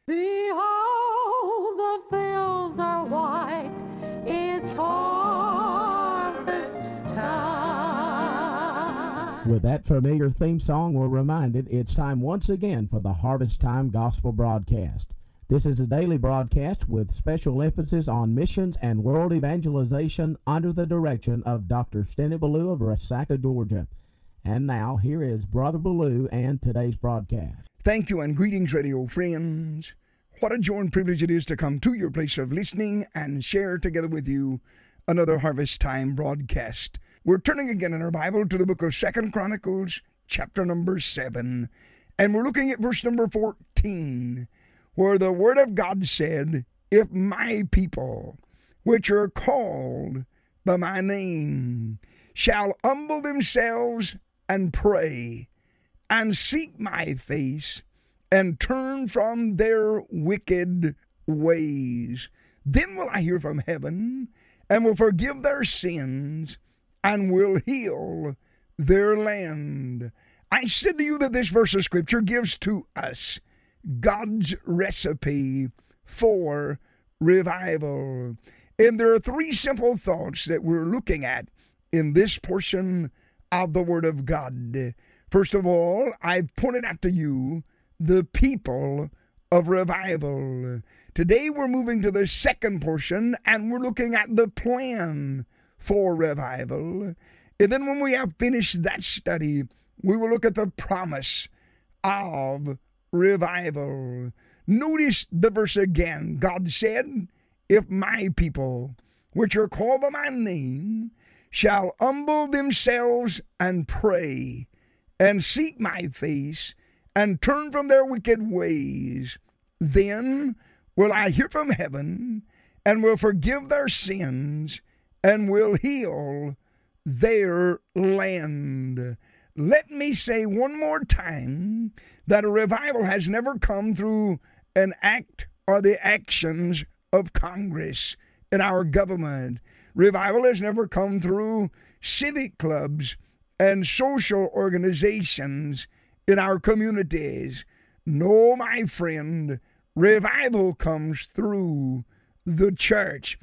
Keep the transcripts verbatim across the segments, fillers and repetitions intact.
Behold, the fields are white, it's harvest time. With that familiar theme song, we're reminded it's time once again for the Harvest Time Gospel Broadcast. This is a daily broadcast with special emphasis on missions and world evangelization under the direction of Doctor Steny Ballou of Resaca, Georgia. And now, here is Brother Ballou and today's broadcast. Thank you and greetings, radio friends. What a joy and privilege it is to come to your place of listening and share together with you another Harvest Time broadcast. We're turning again in our Bible to the book of Second Chronicles, chapter number seven. And we're looking at verse number fourteen, where the Word of God said, "If my people, which are called by my name, shall humble themselves and pray, and seek my face, and turn from their wicked ways, then will I hear from heaven, and will forgive their sins, and will heal their land." I said to you that this verse of Scripture gives to us God's recipe for revival. And there are three simple thoughts that we're looking at in this portion of the Word of God. First of all, I've pointed out to you the people of revival. Today we're moving to the second portion, and we're looking at the plan for revival. And then when we have finished that study, we will look at the promise of revival. Notice the verse again. God said, "If my people, which are called by my name, shall humble themselves and pray, and seek my face, and turn from their wicked ways, then will I hear from heaven, and will forgive their sins, and will heal their land." Let me say one more time that a revival has never come through an act or the actions of Congress in our government. Revival has never come through civic clubs and social organizations in our communities. No, my friend, revival comes through the church.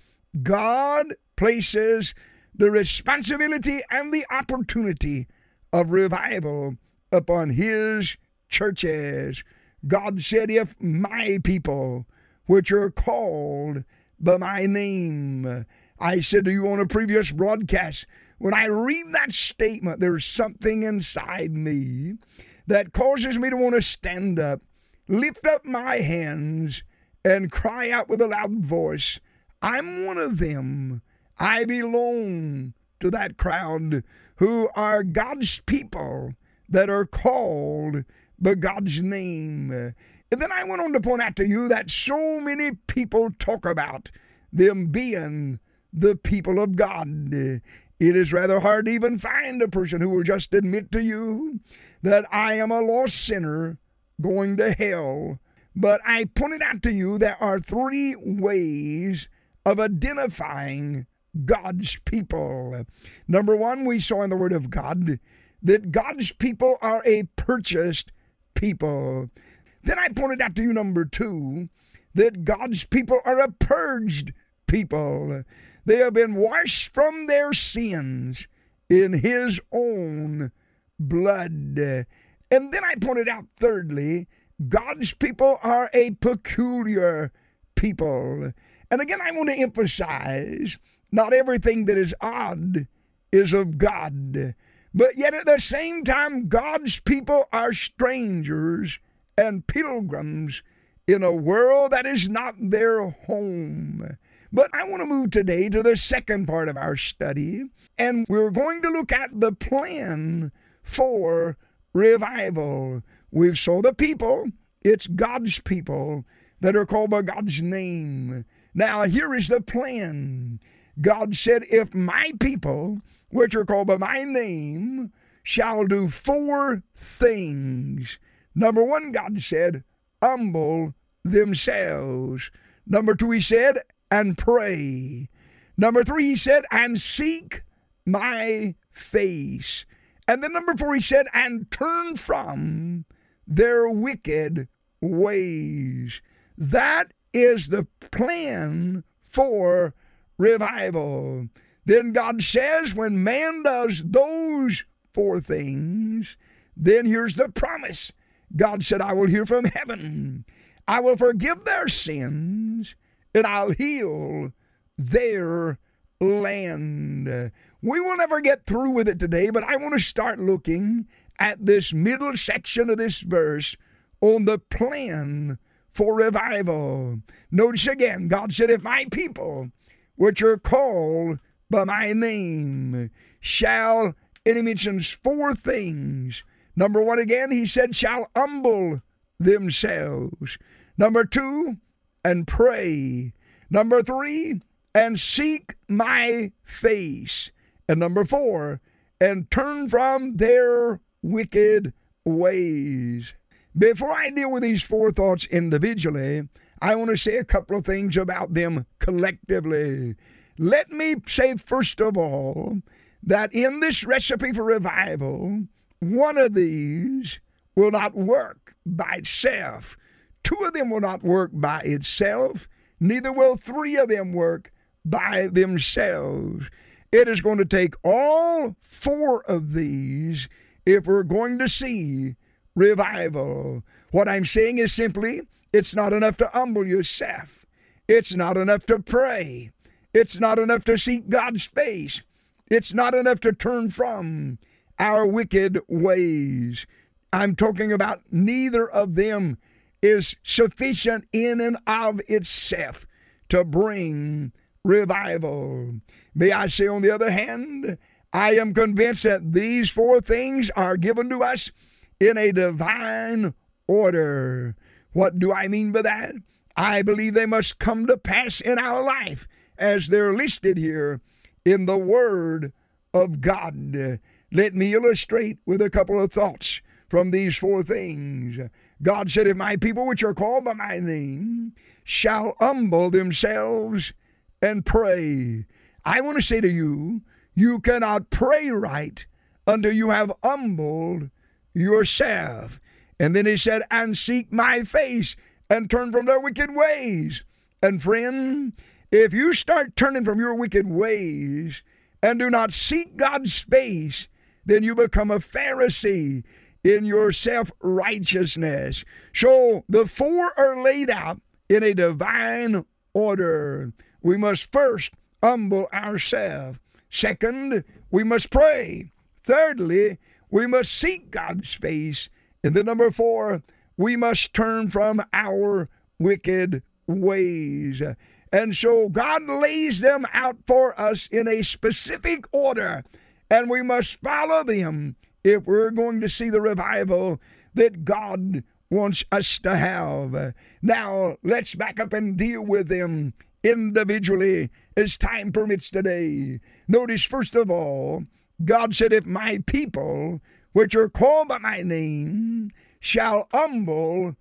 God places the responsibility and the opportunity of revival upon His churches. God said, "If my people, which are called by my name." I said to you on a previous broadcast, when I read that statement, there's something inside me that causes me to want to stand up, lift up my hands, and cry out with a loud voice, "I'm one of them. I belong to that crowd who are God's people that are called by God's name." And then I went on to point out to you that so many people talk about them being the people of God. It is rather hard to even find a person who will just admit to you that I am a lost sinner going to hell. But I pointed out to you there are three ways of identifying God's people. Number one, we saw in the Word of God that God's people are a purchased people. Then I pointed out to you, number two, that God's people are a purged people. They have been washed from their sins in His own blood. And then I pointed out, thirdly, God's people are a peculiar people. And again, I want to emphasize, not everything that is odd is of God. But yet at the same time, God's people are strangers and pilgrims in a world that is not their home. But I want to move today to the second part of our study, and we're going to look at the plan for revival. We've saw the people. It's God's people that are called by God's name. Now, here is the plan. God said, "If my people, which are called by my name, shall do four things." Number one, God said, humble themselves. Number two, He said, and pray. Number three, He said, and seek my face. And then number four, He said, and turn from their wicked ways. That is the plan for revival. Then God says when man does those four things, then here's the promise. God said, I will hear from heaven. I will forgive their sins, and I'll heal their land. We will never get through with it today, but I want to start looking at this middle section of this verse on the plan for revival. Notice again, God said, if my people, which are called by my name, shall, and he mentions four things. Number one, again, he said, shall humble themselves. Number two, and pray. Number three, and seek my face. And number four, and turn from their wicked ways. Before I deal with these four thoughts individually, I want to say a couple of things about them collectively. Let me say, first of all, that in this recipe for revival, one of these will not work by itself. Two of them will not work by itself. Neither will three of them work by themselves. It is going to take all four of these if we're going to see revival. What I'm saying is simply, it's not enough to humble yourself. It's not enough to pray. It's not enough to seek God's face. It's not enough to turn from our wicked ways. I'm talking about neither of them is sufficient in and of itself to bring revival. May I say, on the other hand, I am convinced that these four things are given to us in a divine order. What do I mean by that? I believe they must come to pass in our life as they're listed here in the Word of God. Let me illustrate with a couple of thoughts from these four things. God said, if my people which are called by my name shall humble themselves and pray. I want to say to you, you cannot pray right until you have humbled yourself. And then he said, and seek my face and turn from their wicked ways. And friend, if you start turning from your wicked ways and do not seek God's face, then you become a Pharisee in your self-righteousness. So the four are laid out in a divine order. We must first humble ourselves. Second, we must pray. Thirdly, we must seek God's face. And then number four, we must turn from our wicked ways. And so God lays them out for us in a specific order, and we must follow them if we're going to see the revival that God wants us to have. Now, let's back up and deal with them individually as time permits today. Notice, first of all, God said, if my people, which are called by my name, shall humble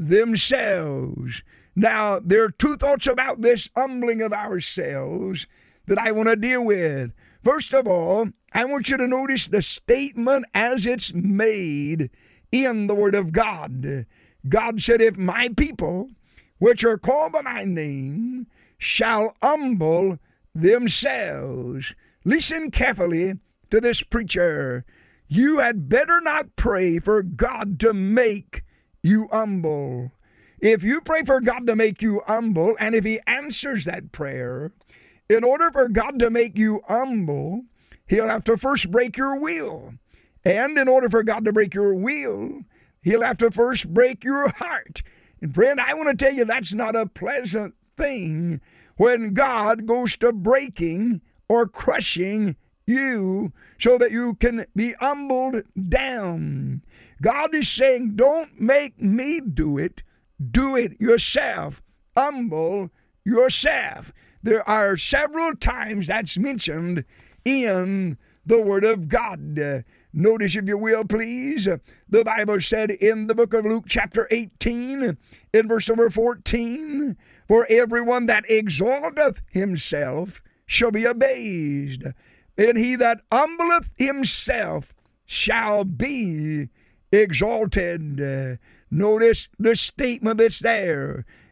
themselves. Now, there are two thoughts about this humbling of ourselves that I want to deal with. First of all, I want you to notice the statement as it's made in the Word of God. God said, if my people, which are called by my name, shall humble themselves. Listen carefully to this preacher. You had better not pray for God to make you humble. If you pray for God to make you humble, and if he answers that prayer, in order for God to make you humble, he'll have to first break your will. And in order for God to break your will, he'll have to first break your heart. And friend, I want to tell you that's not a pleasant thing when God goes to breaking or crushing you so that you can be humbled down. God is saying, don't make me do it. Do it yourself. Humble yourself. There are several times that's mentioned in the Word of God. Uh, notice, if you will, please, uh, the Bible said in the book of Luke chapter eighteen, in verse number fourteen, for everyone that exalteth himself shall be abased, and he that humbleth himself shall be exalted. Uh, notice the statement that's there.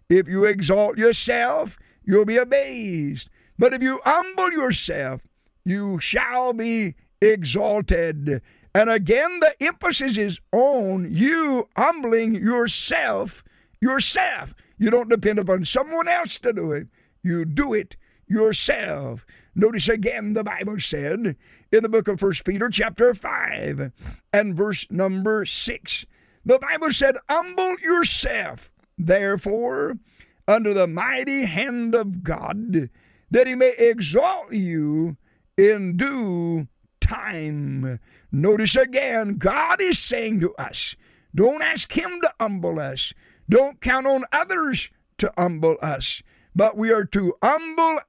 If you exalt yourself, you'll be abased. But if you humble yourself, you shall be exalted. And again, the emphasis is on you humbling yourself, yourself. You don't depend upon someone else to do it. You do it yourself. Notice again, the Bible said in the book of First Peter chapter five and verse number six, the Bible said, humble yourself, therefore, under the mighty hand of God, that he may exalt you in due time. Notice again, God is saying to us, don't ask him to humble us. Don't count on others to humble us. But we are to humble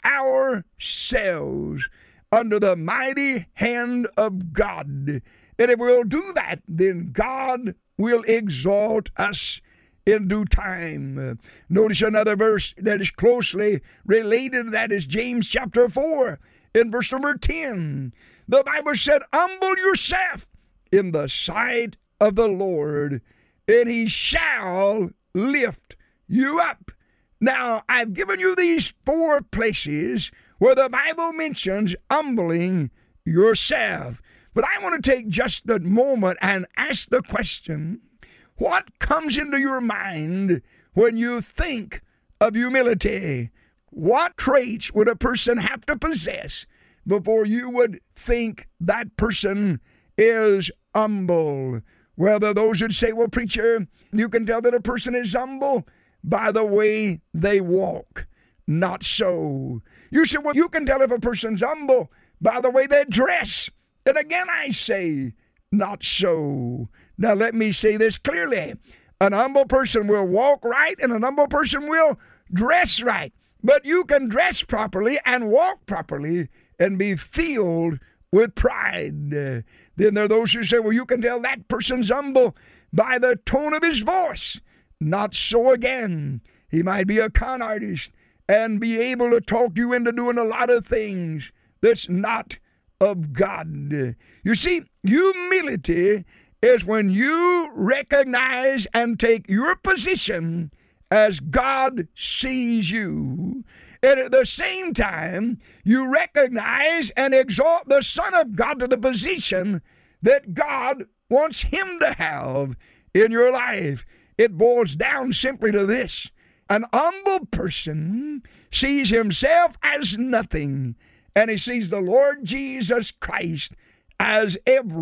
ourselves under the mighty hand of God. And if we'll do that, then God will exalt us in due time. Notice another verse that is closely related to that is James chapter four in verse number ten. The Bible said, humble yourself in the sight of the Lord, and he shall lift you up. Now, I've given you these four places where the Bible mentions humbling yourself. But I want to take just a moment and ask the question, what comes into your mind when you think of humility? What traits would a person have to possess before you would think that person is humble? Well, there are those who'd say, well, preacher, you can tell that a person is humble by the way they walk. Not so. You say, well, you can tell if a person's humble by the way they dress. And again, I say, not so. Now, let me say this clearly. An humble person will walk right, and an humble person will dress right. But you can dress properly and walk properly and be filled with pride. Uh, then there are those who say, well, you can tell that person's humble by the tone of his voice. Not so again. He might be a con artist and be able to talk you into doing a lot of things that's not of God. You see, humility is when you recognize and take your position as God sees you. And at the same time, you recognize and exalt the Son of God to the position that God wants him to have in your life. It boils down simply to this. An humble person sees himself as nothing, and he sees the Lord Jesus Christ as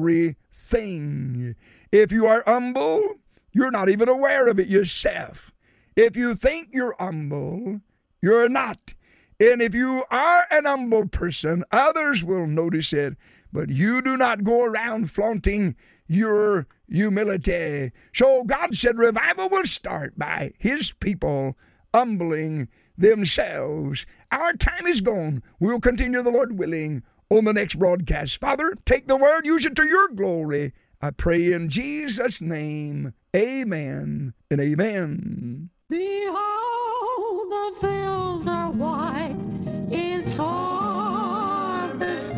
everything. If you are humble, you're not even aware of it yourself. If you think you're humble, you're not. And if you are an humble person, others will notice it, but you do not go around flaunting your humility. So God said revival will start by his people humbling themselves. Our time is gone. We'll continue, the Lord willing, on the next broadcast. Father, take the word, use it to your glory. I pray in Jesus' name. Amen and amen. Behold, the fields are white, it's harvest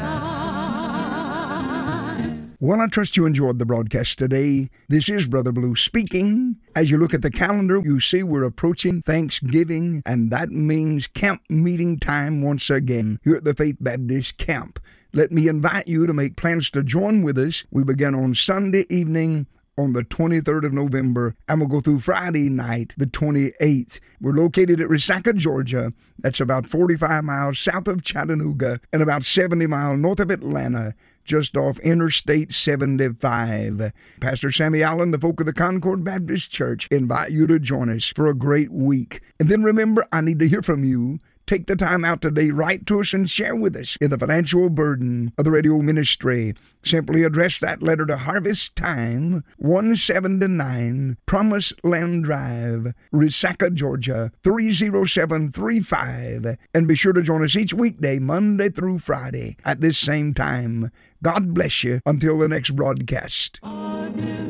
time. Well, I trust you enjoyed the broadcast today. This is Brother Blue speaking. As you look at the calendar, you see we're approaching Thanksgiving, and that means camp meeting time once again here at the Faith Baptist Camp. Let me invite you to make plans to join with us. We begin on Sunday evening on the twenty-third of November, and we'll go through Friday night, the twenty-eighth. We're located at Resaca, Georgia. That's about forty-five miles south of Chattanooga and about seventy miles north of Atlanta, just off Interstate seventy-five. Pastor Sammy Allen, the folk of the Concord Baptist Church, invite you to join us for a great week. And then remember, I need to hear from you. Take the time out today, write to us and share with us in the financial burden of the radio ministry. Simply address that letter to Harvest Time, one seventy-nine Promise Land Drive, Resaca, Georgia, three oh seven three five. And be sure to join us each weekday, Monday through Friday, at this same time. God bless you until the next broadcast. Amen.